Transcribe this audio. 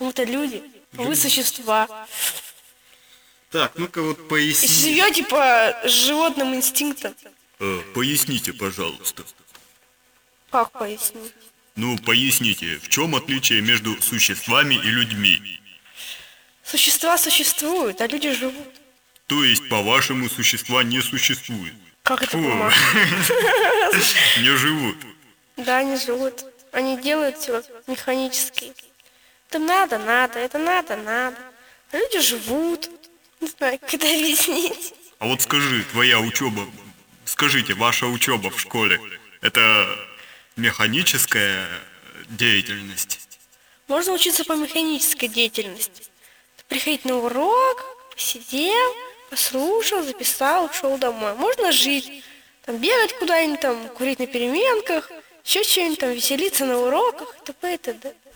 Мы-то люди, а вы существа. Так, ну-ка вот И поясни. живете по животным инстинктам. Поясните, пожалуйста. Как пояснить? Ну, поясните, в чем отличие между существами и людьми? Существа существуют, а люди живут. То есть, по-вашему, существа не существует? Как это Фу, по-моему? не живут. Да, они живут. Они делают все механически. Это надо, это надо. А люди живут. Не знаю, как это объяснить. А вот скажи, твоя учеба, скажите, ваша учеба в школе, это механическая деятельность? Можно учиться по механической деятельности. Приходить на урок, посидел, послушал, записал, ушел домой. Можно жить, там бегать куда-нибудь, там курить на переменках, еще что-нибудь там, веселиться на уроках, т.п. и т.д.